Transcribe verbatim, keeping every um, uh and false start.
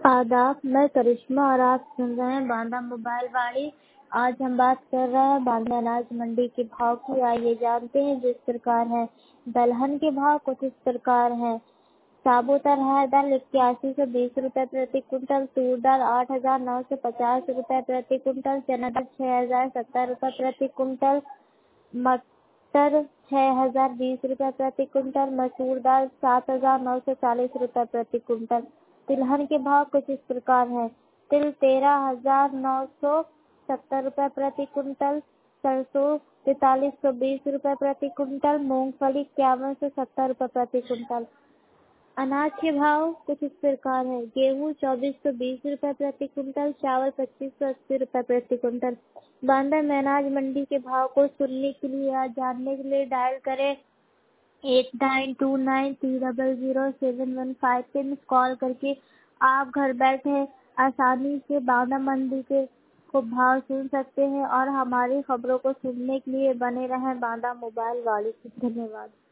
आदाब, मैं करिश्मा और आप सुन रहे हैं बांदा मोबाइल वाणी। आज हम बात कर रहे हैं बांदा अनाज मंडी के भाव की। आइए जानते हैं। जिस प्रकार है दलहन के भाव कुछ इस प्रकार है। साबुत अरहर दाल इक्यासी सौ बीस रुपए प्रति कुंटल, तूर दाल आठ हजार नौ सौ पचास रुपए प्रति कुंटल, चना दाल छह हजार सत्तर रुपए प्रति कुंटल, मटर छह हजार बीस रुपए प्रति कुंटल, मसूर दाल सात हजार नौ सौ चालीस रुपए प्रति कुंटल। तिलहन के भाव कुछ इस प्रकार है। तिल तेरह हजार नौ सौ सत्तर रुपए प्रति कुंटल, सरसों तैतालीस सौ बीस रुपए प्रति कुंटल, मूंगफली इक्यावन सौ सत्तर रुपए प्रति कुंटल। अनाज के भाव कुछ इस प्रकार है। गेहूँ चौबीस सौ बीस रुपए प्रति कुंटल, चावल पच्चीस सौ अस्सी रुपए प्रति कुंटल। बांदा में अनाज मंडी के भाव को सुनने के लिए या जानने के लिए डायल करें eight nine two nine three double zero seven one five पे मिस कॉल करके आप घर बैठे आसानी से बांदा मंडी के को भाव सुन सकते हैं और हमारी खबरों को सुनने के लिए बने रहें बांदा मोबाइल वाले। धन्यवाद।